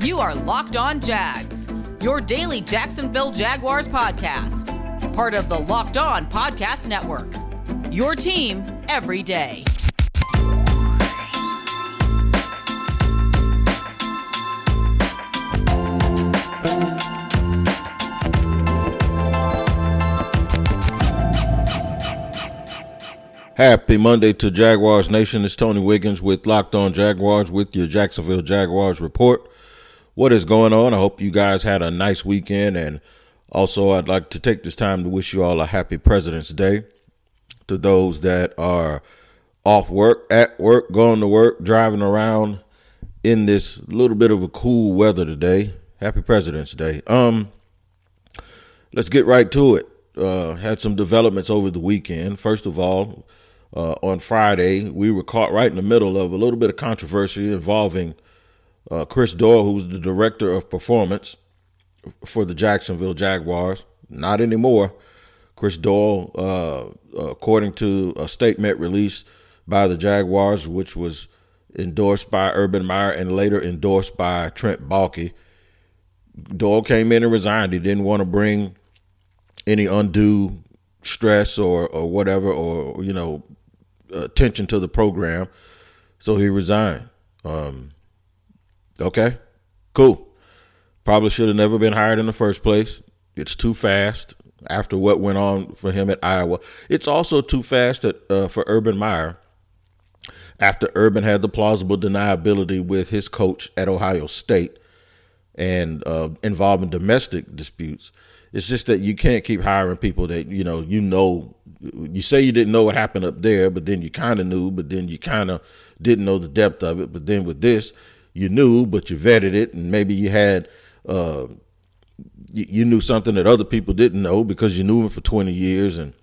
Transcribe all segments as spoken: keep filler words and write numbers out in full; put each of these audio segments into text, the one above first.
You are Locked On Jags, your daily Jacksonville Jaguars podcast. Part of the Locked On Podcast Network, your team every day. Happy Monday to Jaguars Nation. It's Tony Wiggins with Locked On Jaguars with your Jacksonville Jaguars report. What is going on? I hope you guys had a nice weekend, and also I'd like to take this time to wish you all a happy President's Day. To those that are off work, at work, going to work, driving around in this little bit of a cool weather today, happy President's Day. Um, let's get right to it. Uh, had some developments over the weekend. First of all, uh, on Friday, we were caught right in the middle of a little bit of controversy involving uh, Chris Doyle, who was the director of performance for the Jacksonville Jaguars. Not anymore. Chris Doyle, uh, according to a statement released by the Jaguars, which was endorsed by Urban Meyer and later endorsed by Trent Baalke, Doyle came in and resigned. He didn't want to bring any undue stress or, or whatever, or, you know, attention to the program. So he resigned. Um, okay, cool. Probably should have never been hired in the first place. It's too fast after what went on for him at Iowa. It's also too fast at, uh, for Urban Meyer after Urban had the plausible deniability with his coach at Ohio State and uh, involving domestic disputes. It's just that you can't keep hiring people that, you know, you know, you say you didn't know what happened up there, but then you kind of knew, but then you kind of didn't know the depth of it. But then with this, you knew, but you vetted it, and maybe you had, uh, you, you knew something that other people didn't know because you knew him for twenty years. And,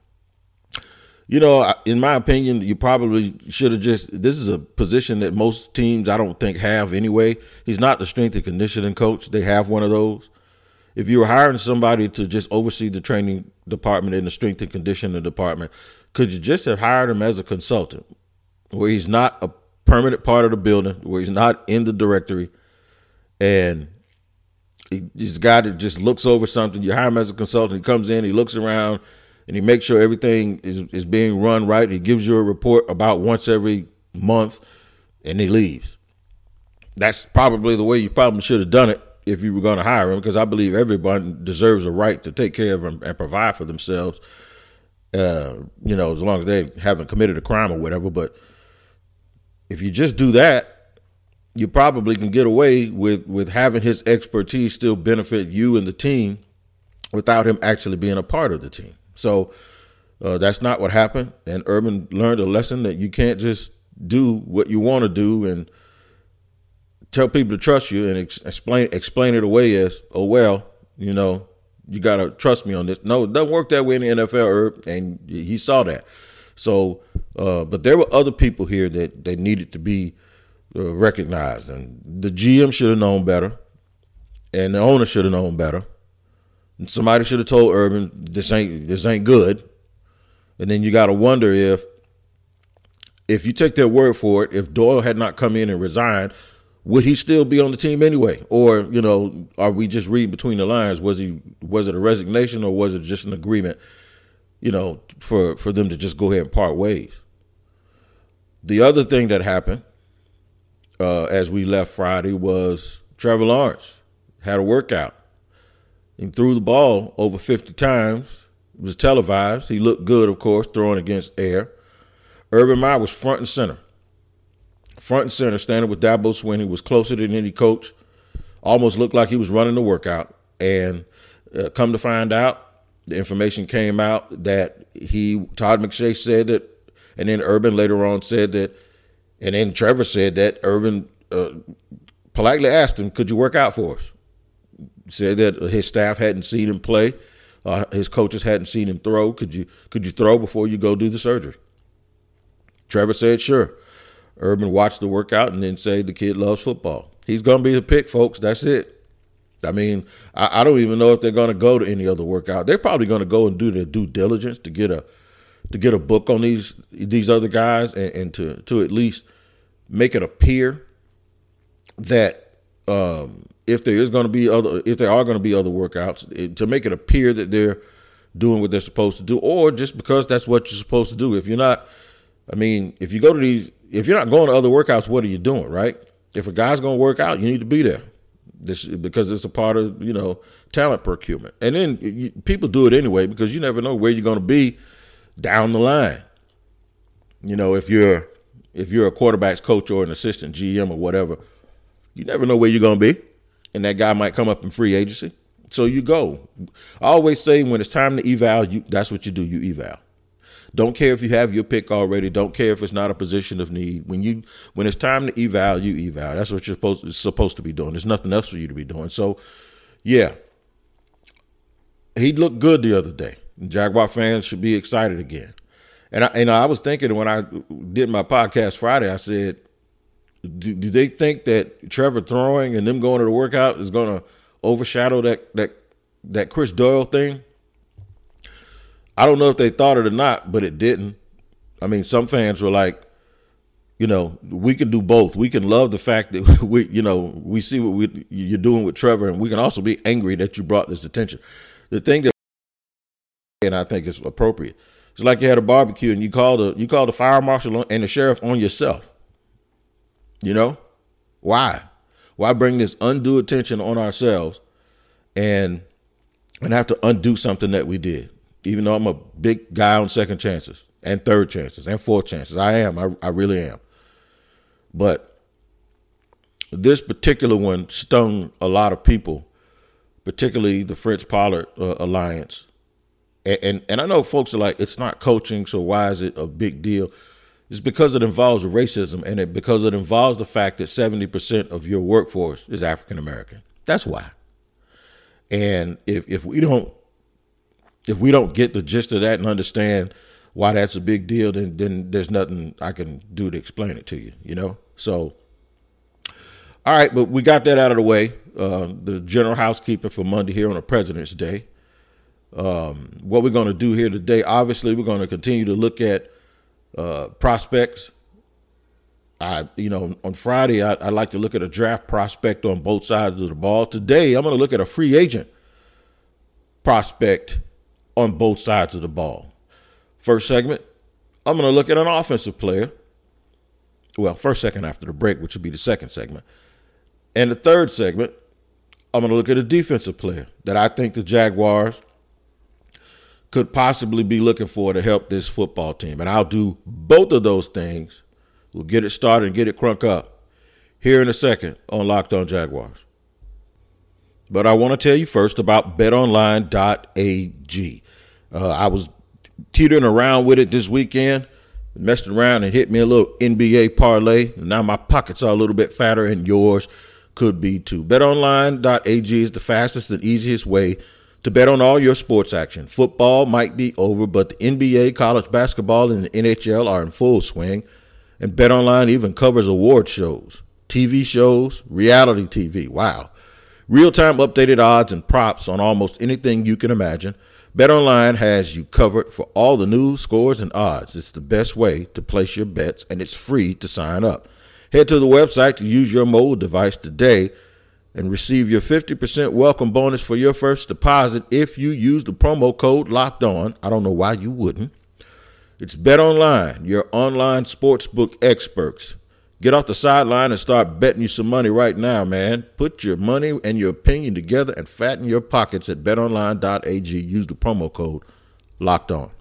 you know, in my opinion, you probably should have just, this is a position that most teams I don't think have anyway. He's not the strength and conditioning coach. They have one of those. If you were hiring somebody to just oversee the training department in the strength and conditioning department, could you just have hired him as a consultant where he's not a permanent part of the building, where he's not in the directory, and he, he's a guy that just looks over something? You hire him as a consultant. He comes in, he looks around, and he makes sure everything is, is being run right. He gives you a report about once every month, and he leaves. That's probably the way you probably should have done it if you were going to hire him, because I believe everyone deserves a right to take care of them and provide for themselves, uh, you know, as long as they haven't committed a crime or whatever. But if you just do that, you probably can get away with, with having his expertise still benefit you and the team without him actually being a part of the team. So uh, that's not what happened. And Urban learned a lesson that you can't just do what you want to do and tell people to trust you and ex- explain explain it away as, oh, well, you know, you got to trust me on this. No, it doesn't work that way in the N F L, Herb, and he saw that. So, uh, but there were other people here that, that needed to be uh, recognized, and the G M should have known better, and the owner should have known better. And somebody should have told Urban, this ain't this ain't good. And then you got to wonder if, if you take their word for it, if Doyle had not come in and resigned, would he still be on the team anyway? Or, you know, are we just reading between the lines? Was he was it a resignation, or was it just an agreement, you know, for, for them to just go ahead and part ways? The other thing that happened uh, as we left Friday was Trevor Lawrence had a workout. He threw the ball over fifty times. It was televised. He looked good, of course, throwing against air. Urban Meyer was front and center. Front and center, standing with Dabo Swinney, was closer than any coach. Almost looked like he was running the workout. And uh, come to find out, the information came out that he, Todd McShay said that, and then Urban later on said that, and then Trevor said that Urban uh, politely asked him, could you work out for us? He said that his staff hadn't seen him play. Uh, his coaches hadn't seen him throw. Could you, could you throw before you go do the surgery? Trevor said, sure. Urban watched the workout and then said the kid loves football. He's going to be a pick, folks. That's it. I mean, I, I don't even know if they're going to go to any other workout. They're probably going to go and do their due diligence to get a to get a book on these these other guys and, and to to at least make it appear that um, if there is going to be other, if there are going to be other workouts, it, to make it appear that they're doing what they're supposed to do, or just because that's what you're supposed to do. If you're not, I mean, if you go to these, if you're not going to other workouts, what are you doing, right? If a guy's going to work out, you need to be there. This because it's a part of, you know, talent procurement. And then you, people do it anyway because you never know where you're going to be down the line. You know, if you're if you're a quarterback's coach or an assistant G M or whatever, you never know where you're going to be, and that guy might come up in free agency. So you go. I always say when it's time to eval, you that's what you do. You eval. Don't care if you have your pick already. Don't care if it's not a position of need. When you when it's time to eval, you eval. That's what you're supposed to, supposed to be doing. There's nothing else for you to be doing. So, yeah, he looked good the other day. Jaguar fans should be excited again. And I, and I was thinking when I did my podcast Friday, I said, do, do they think that Trevor throwing and them going to the workout is going to overshadow that that that Chris Doyle thing? I don't know if they thought it or not, but it didn't. I mean, some fans were like, you know, we can do both. We can love the fact that we, you know, we see what we, you're doing with Trevor, and we can also be angry that you brought this attention. The thing that, and I think is appropriate, it's like you had a barbecue and you called the you called the fire marshal and the sheriff on yourself. You know, why? Why bring this undue attention on ourselves and and have to undo something that we did? Even though I'm a big guy on second chances and third chances and fourth chances. I am. I, I really am. But this particular one stung a lot of people, particularly the Fritz Pollard uh, alliance. And, and and I know folks are like, it's not coaching, so why is it a big deal? It's because it involves racism, and it because it involves the fact that seventy percent of your workforce is African American. That's why. And if if we don't If we don't get the gist of that and understand why that's a big deal, then then there's nothing I can do to explain it to you, you know? So, all right, but we got that out of the way. Uh, the general housekeeping for Monday here on a President's Day. Um, what we're going to do here today, obviously, we're going to continue to look at uh, prospects. I, you know, on Friday, I, I like to look at a draft prospect on both sides of the ball. Today, I'm going to look at a free agent prospect on both sides of the ball. First segment, I'm going to look at an offensive player. Well, first second after the break, which would be the second segment. And the third segment, I'm going to look at a defensive player that I think the Jaguars could possibly be looking for to help this football team. And I'll do both of those things. We'll get it started and get it crunk up here in a second on Locked On Jaguars. But I want to tell you first about bet online dot a g. Uh, I was teetering around with it this weekend, messing around and hit me a little N B A parlay. And now my pockets are a little bit fatter, and yours could be too. bet online dot a g is the fastest and easiest way to bet on all your sports action. Football might be over, but the N B A, college basketball, and the N H L are in full swing. And BetOnline even covers award shows, T V shows, reality T V. Wow. Real-time updated odds and props on almost anything you can imagine. BetOnline has you covered for all the news, scores, and odds. It's the best way to place your bets, and it's free to sign up. Head to the website to use your mobile device today and receive your fifty percent welcome bonus for your first deposit if you use the promo code Locked On. I don't know why you wouldn't. It's BetOnline, your online sportsbook experts. Get off the sideline and start betting you some money right now, man. Put your money and your opinion together and fatten your pockets at bet online dot a g. Use the promo code Locked On.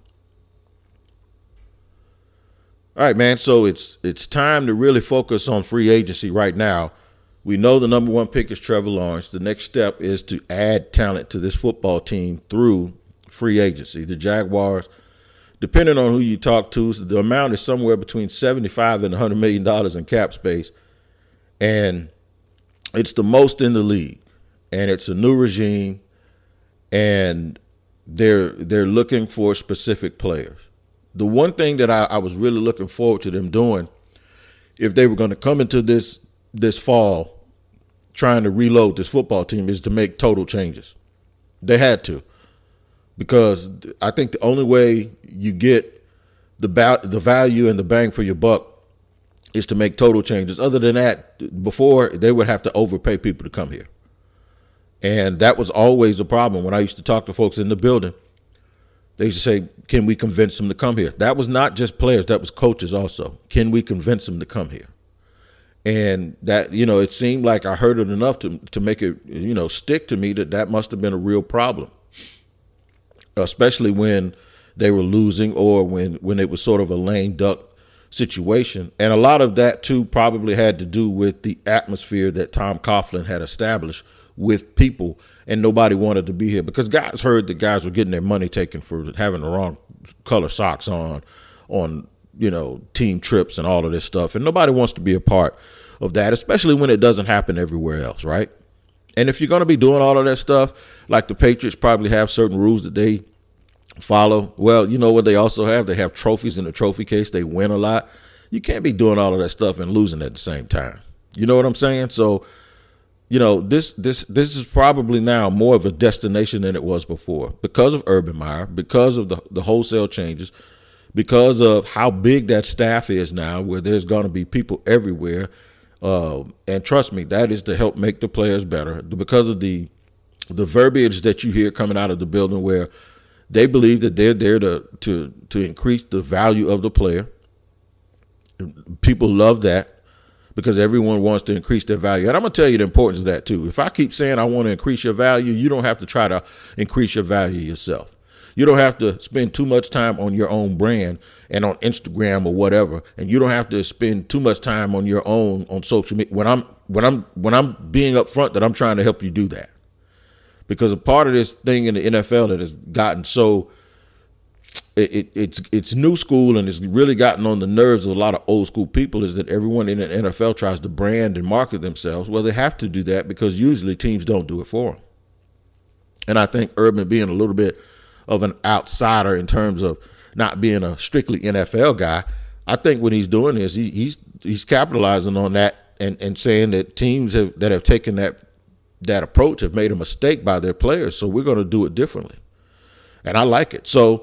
All right, man, so it's it's time to really focus on free agency right now. We know the number one pick is Trevor Lawrence. The next step is to add talent to this football team through free agency. The Jaguars, depending on who you talk to, the amount is somewhere between seventy-five and one hundred million dollars in cap space. And it's the most in the league. And it's a new regime. And they're they're looking for specific players. The one thing that I, I was really looking forward to them doing, if they were going to come into this this fall trying to reload this football team, is to make total changes. They had to. Because I think the only way you get the ba- the value and the bang for your buck is to make total changes. Other than that, before, they would have to overpay people to come here. And that was always a problem. When I used to talk to folks in the building, they used to say, can we convince them to come here? That was not just players, that was coaches also. Can we convince them to come here? And that, you know, it seemed like I heard it enough to to make it, you know, stick to me that that must have been a real problem, especially when they were losing or when, when it was sort of a lame duck situation. And a lot of that, too, probably had to do with the atmosphere that Tom Coughlin had established with people, and nobody wanted to be here because guys heard that guys were getting their money taken for having the wrong color socks on, on, you know, team trips and all of this stuff. And nobody wants to be a part of that, especially when it doesn't happen everywhere else, right? And if you're going to be doing all of that stuff, like the Patriots probably have certain rules that they follow. Well, you know what they also have? They have trophies in the trophy case. They win a lot. You can't be doing all of that stuff and losing at the same time. You know what I'm saying? So, you know, this this this is probably now more of a destination than it was before because of Urban Meyer, because of the, the wholesale changes, because of how big that staff is now, where there's going to be people everywhere. Uh, and trust me, that is to help make the players better because of the the verbiage that you hear coming out of the building where they believe that they're there to to to increase the value of the player. People love that because everyone wants to increase their value. And I'm going to tell you the importance of that, too. If I keep saying I want to increase your value, you don't have to try to increase your value yourself. You don't have to spend too much time on your own brand and on Instagram or whatever. And you don't have to spend too much time on your own on social media. When I'm when I'm when I'm being upfront that I'm trying to help you do that. Because a part of this thing in the N F L that has gotten so It, it, it's it's new school and it's really gotten on the nerves of a lot of old school people is that everyone in the N F L tries to brand and market themselves. Well, they have to do that because usually teams don't do it for them. And I think Urban being a little bit of an outsider in terms of not being a strictly N F L guy, I think what he's doing is he, he's he's capitalizing on that and, and saying that teams have, that have taken that that approach have made a mistake by their players, so we're going to do it differently. And I like it. So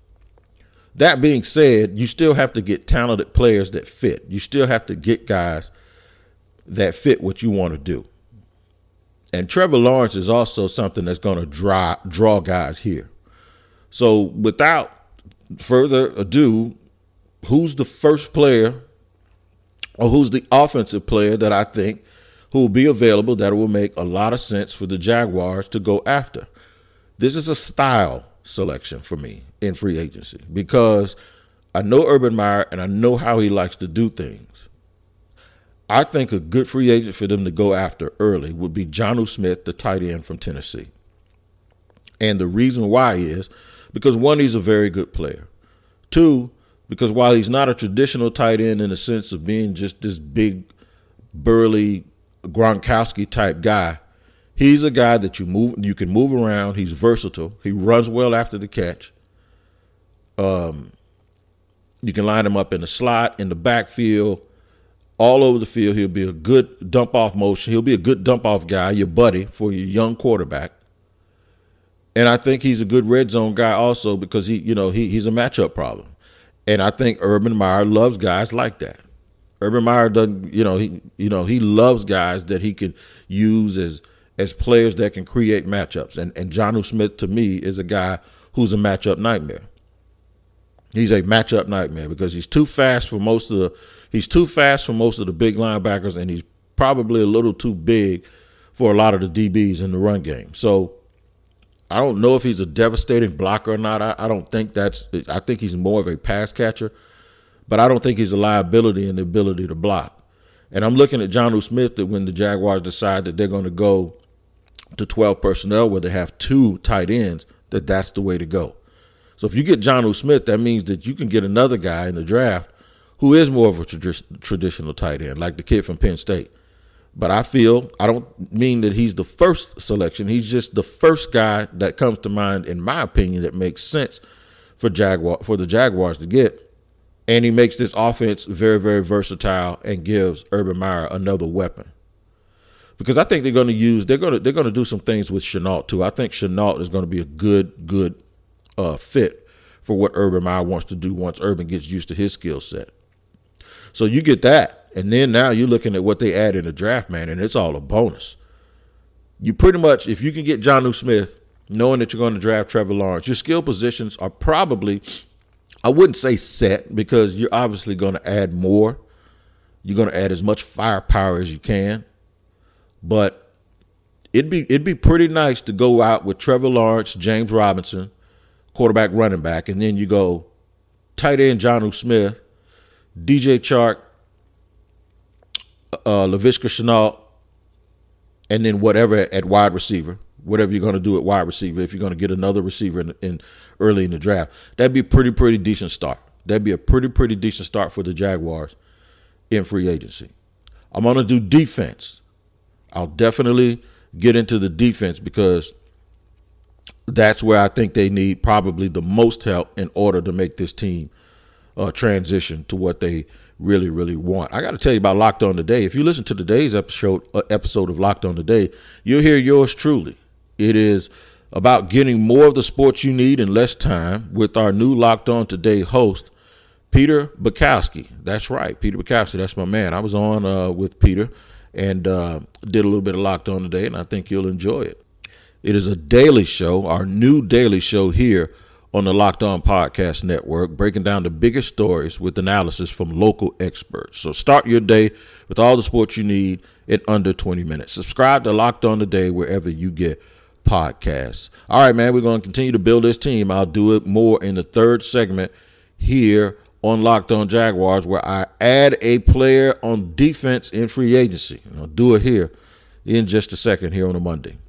that being said, you still have to get talented players that fit. You still have to get guys that fit what you want to do. And Trevor Lawrence is also something that's going to draw, draw guys here. So without further ado, who's the first player or who's the offensive player that I think who will be available that will make a lot of sense for the Jaguars to go after? This is a style selection for me in free agency because I know Urban Meyer and I know how he likes to do things. I think a good free agent for them to go after early would be Jonnu Smith, the tight end from Tennessee. And the reason why is because, one, he's a very good player. Two, because while he's not a traditional tight end in the sense of being just this big, burly Gronkowski type guy, he's a guy that you move, you can move around. He's versatile. He runs well after the catch. Um, you can line him up in the slot, in the backfield, all over the field. He'll be a good dump off motion. He'll be a good dump off guy, your buddy for your young quarterback. And I think he's a good red zone guy also because he, you know, he he's a matchup problem. And I think Urban Meyer loves guys like that. Urban Meyer doesn't, you know, he you know he loves guys that he could use as as players that can create matchups. And and Jonnu Smith, to me, is a guy who's a matchup nightmare. He's a matchup nightmare because he's too fast for most of the he's too fast for most of the big linebackers, and he's probably a little too big for a lot of the D Bs in the run game. So I don't know if he's a devastating blocker or not. I, I don't think that's – I think he's more of a pass catcher, but I don't think he's a liability in the ability to block. And I'm looking at Jonnu Smith that when the Jaguars decide that they're going to go to twelve personnel where they have two tight ends, that that's the way to go. So if you get Jonnu Smith, that means that you can get another guy in the draft who is more of a trad- traditional tight end, like the kid from Penn State. But I feel, I don't mean that he's the first selection. He's just the first guy that comes to mind, in my opinion, that makes sense for Jaguar for the Jaguars to get. And he makes this offense very, very versatile and gives Urban Meyer another weapon. Because I think they're going to use, they're going to they're going to do some things with Shenault too. I think Shenault is going to be a good, good uh, fit for what Urban Meyer wants to do once Urban gets used to his skill set. So you get that. And then now you're looking at what they add in the draft, man, and it's all a bonus. you pretty much, if you can get Jonnu Smith, knowing that you're going to draft Trevor Lawrence, your skill positions are probably, I wouldn't say set, because you're obviously going to add more. You're going to add as much firepower as you can. But it'd be it'd be pretty nice to go out with Trevor Lawrence, James Robinson, quarterback, running back, and then you go tight end Jonnu Smith, D J Chark, uh, Laviska Shenault, and then whatever at wide receiver, whatever you're going to do at wide receiver, if you're going to get another receiver in, in early in the draft. That'd be a pretty, pretty decent start. That'd be a pretty, pretty decent start for the Jaguars in free agency. I'm going to do defense. I'll definitely get into the defense because that's where I think they need probably the most help in order to make this team uh, transition to what they really, really want. I got to tell you about Locked On Today. If you listen to today's episode, uh, episode of Locked On Today, you'll hear yours truly. It is about getting more of the sports you need in less time with our new Locked On Today host, Peter Bukowski. That's right, Peter Bukowski. That's my man. I was on uh, with Peter and uh, did a little bit of Locked On Today, and I think you'll enjoy it. It is a daily show, our new daily show here on the Locked On Podcast Network, breaking down the biggest stories with analysis from local experts. So start your day with all the sports you need in under twenty minutes. Subscribe to Locked On Today wherever you get podcasts. All right, man, we're going to continue to build this team. I'll do it more in the third segment here on Locked On Jaguars, where I add a player on defense in free agency. And I'll do it here in just a second here on a Monday.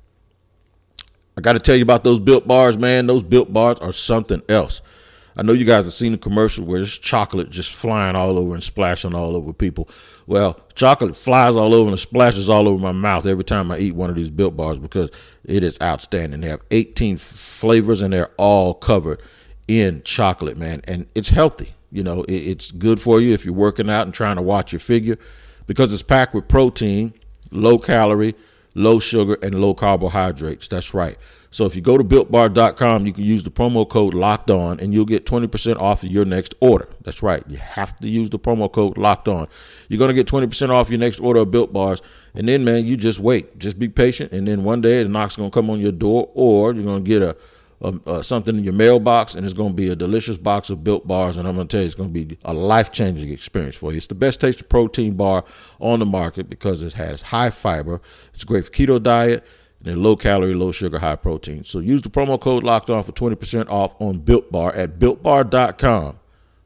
I got to tell you about those Built Bars, man. Those Built Bars are something else. I know you guys have seen the commercial where there's chocolate just flying all over and splashing all over people. Well, chocolate flies all over and splashes all over my mouth every time I eat one of these Built Bars because it is outstanding. They have eighteen flavors and they're all covered in chocolate, man. And it's healthy. You know, it's good for you if you're working out and trying to watch your figure because it's packed with protein, low calorie, low sugar, and low carbohydrates. That's right. So if you go to built bar dot com, you can use the promo code Locked On, and you'll get twenty percent off of your next order. That's right. You have to use the promo code Locked On. You're going to get twenty percent off your next order of Built Bars. And then, man, you just wait. Just be patient. And then one day the knock's going to come on your door, or you're going to get a, a, a something in your mailbox, and it's going to be a delicious box of Built Bars. And I'm going to tell you, it's going to be a life-changing experience for you. It's the best tasting protein bar on the market because it has high fiber. It's great for keto diet. And they're low calorie, low sugar, high protein. So use the promo code Locked On for twenty percent off on Built Bar at built bar dot com.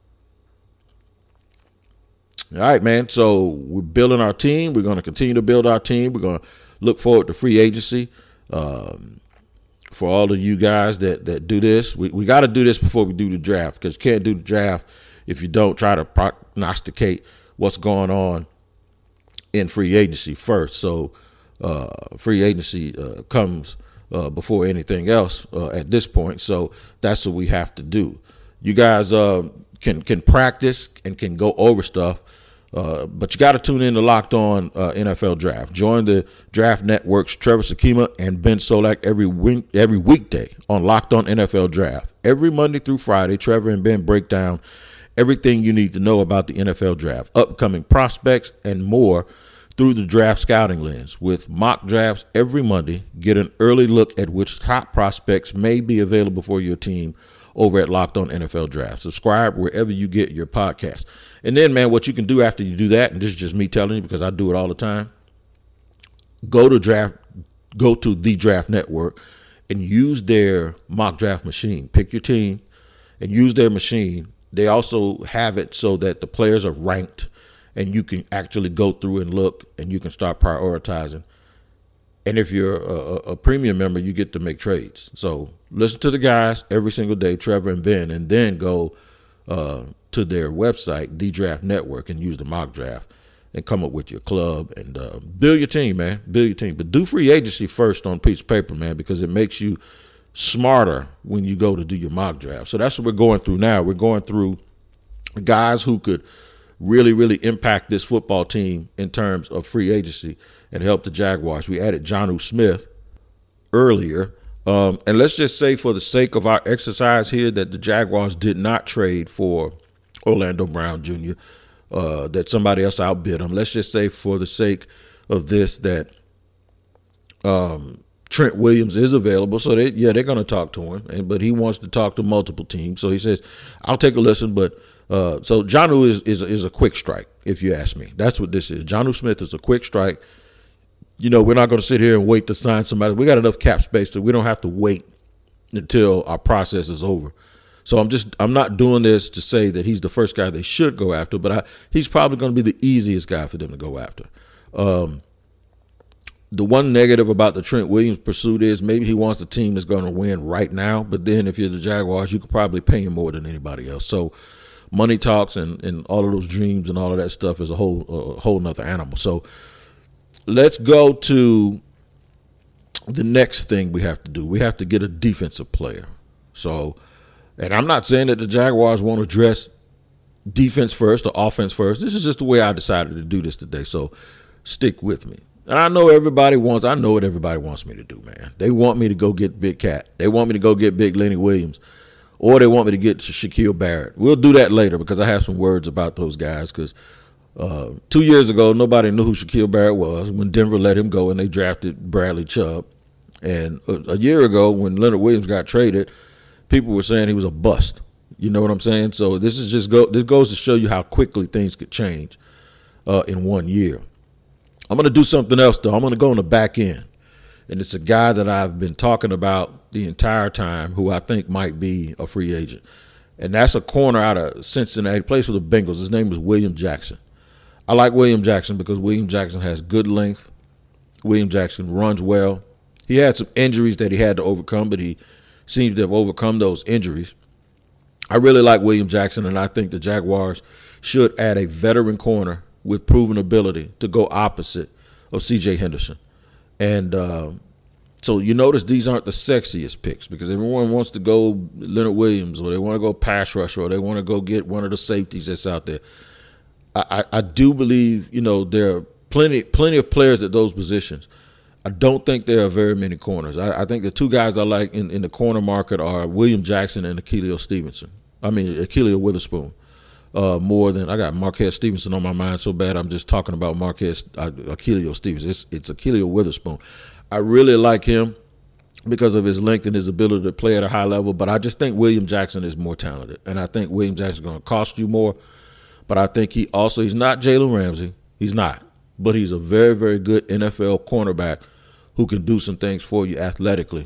All right, man. So we're building our team. We're going to continue to build our team. We're going to look forward to free agency. Um, for all of you guys that, that do this, we, we got to do this before we do the draft because you can't do the draft if you don't try to prognosticate what's going on in free agency first. So Uh, free agency uh, comes uh, before anything else uh, at this point. So that's what we have to do. You guys uh, can can practice and can go over stuff, uh, but you got to tune in to Locked On uh, N F L Draft. Join the Draft Network's Trevor Sakima and Ben Solak every win- every weekday on Locked On N F L Draft. Every Monday through Friday, Trevor and Ben break down everything you need to know about the N F L Draft, upcoming prospects, and more through the draft scouting lens. With mock drafts every Monday, get an early look at which top prospects may be available for your team over at Locked On N F L Draft. Subscribe wherever you get your podcast. And then, man, what you can do after you do that, and this is just me telling you because I do it all the time, go to draft, go to the Draft Network and use their mock draft machine. Pick your team and use their machine. They also have it so that the players are ranked and you can actually go through and look, and you can start prioritizing. And if you're a, a premium member, you get to make trades. So listen to the guys every single day, Trevor and Ben, and then go uh, to their website, The Draft Network, and use the mock draft and come up with your club and uh, build your team, man. Build your team. But do free agency first on a piece of paper, man, because it makes you smarter when you go to do your mock draft. So that's what we're going through now. We're going through guys who could really, really impact this football team in terms of free agency and help the Jaguars. We added Jonnu Smith earlier. Um, and let's just say for the sake of our exercise here that the Jaguars did not trade for Orlando Brown Junior, uh, that somebody else outbid them. Let's just say for the sake of this that Um, Trent Williams is available, so they yeah they're going to talk to him, and, but he wants to talk to multiple teams. So he says, "I'll take a listen." But uh, so Jonnu is is is a quick strike, if you ask me. That's what this is. Jonnu Smith is a quick strike. You know, we're not going to sit here and wait to sign somebody. We got enough cap space that we don't have to wait until our process is over. So I'm just I'm not doing this to say that he's the first guy they should go after, but I, he's probably going to be the easiest guy for them to go after. Um, the one negative about the Trent Williams pursuit is maybe he wants a team that's going to win right now, but then if you're the Jaguars, you could probably pay him more than anybody else. So money talks and, and all of those dreams and all of that stuff is a whole a whole nother animal. So let's go to the next thing we have to do. We have to get a defensive player. So, and I'm not saying that the Jaguars won't address defense first or offense first. This is just the way I decided to do this today. So stick with me. And I know everybody wants, I know what everybody wants me to do, man. They want me to go get Big Cat. They want me to go get Big Lenny Williams. Or they want me to get Shaquille Barrett. We'll do that later because I have some words about those guys. Because uh, two years ago, nobody knew who Shaquille Barrett was when Denver let him go and they drafted Bradley Chubb. And a, a year ago when Leonard Williams got traded, people were saying he was a bust. You know what I'm saying? So this is just go. This goes to show you how quickly things could change uh, in one year. I'm going to do something else, though. I'm going to go on the back end. And it's a guy that I've been talking about the entire time who I think might be a free agent. And that's a corner out of Cincinnati. He plays for the Bengals. His name is William Jackson. I like William Jackson because William Jackson has good length. William Jackson runs well. He had some injuries that he had to overcome, but he seems to have overcome those injuries. I really like William Jackson, and I think the Jaguars should add a veteran corner with proven ability to go opposite of C J Henderson. And uh, so you notice these aren't the sexiest picks because everyone wants to go Leonard Williams or they want to go pass rusher or they want to go get one of the safeties that's out there. I, I, I do believe, you know, there are plenty plenty of players at those positions. I don't think there are very many corners. I, I think the two guys I like in, in the corner market are William Jackson and Akilio Stevenson. I mean, Akilio Witherspoon. Uh, more than I got Marquez Stevenson on my mind so bad I'm just talking about Marquez uh, Akilio Stevenson. It's, it's Akilio Witherspoon. I really like him because of his length and his ability to play at a high level, but I just think William Jackson is more talented, and I think William Jackson is going to cost you more, but I think he also, he's not Jalen Ramsey. He's not, but he's a very, very good N F L cornerback who can do some things for you athletically,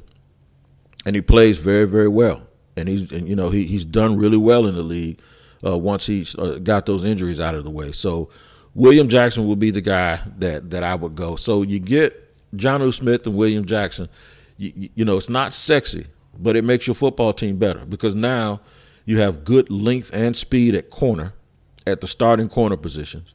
and he plays very, very well, and he's, and, you know, he he's done really well in the league. Uh, once he uh, got those injuries out of the way. So William Jackson will be the guy that that I would go. So you get Jonnu Smith and William Jackson. You, you know, it's not sexy, but it makes your football team better because now you have good length and speed at corner, at the starting corner positions.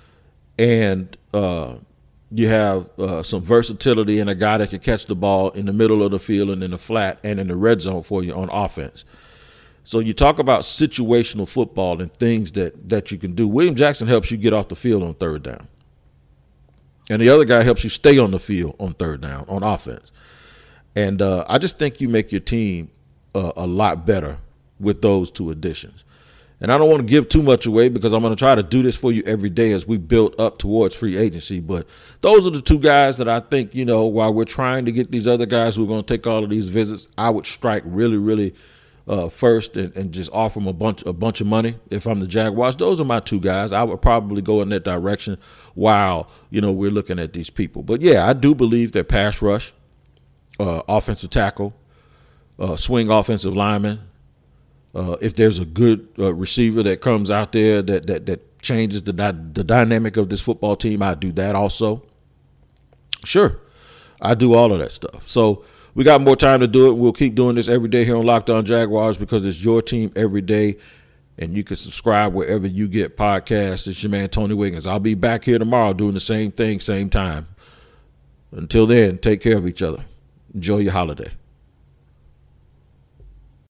And uh, you have uh, some versatility and a guy that can catch the ball in the middle of the field and in the flat and in the red zone for you on offense. So you talk about situational football and things that, that you can do. William Jackson helps you get off the field on third down. And the other guy helps you stay on the field on third down, on offense. And uh, I just think you make your team uh, a lot better with those two additions. And I don't want to give too much away because I'm going to try to do this for you every day as we build up towards free agency. But those are the two guys that I think, you know, while we're trying to get these other guys who are going to take all of these visits, I would strike really, really Uh, first and, and just offer them a bunch a bunch of money. If I'm the Jaguars, those are my two guys. I would probably go in that direction while, you know, we're looking at these people. But, yeah, I do believe that pass rush, uh, offensive tackle, uh, swing offensive lineman, uh, if there's a good uh, receiver that comes out there that that, that changes the, the dynamic of this football team, I do that also. Sure, I do all of that stuff. So, we got more time to do it. We'll keep doing this every day here on Locked On Jaguars because it's your team every day, and you can subscribe wherever you get podcasts. It's your man, Tony Wiggins. I'll be back here tomorrow doing the same thing, same time. Until then, take care of each other. Enjoy your holiday.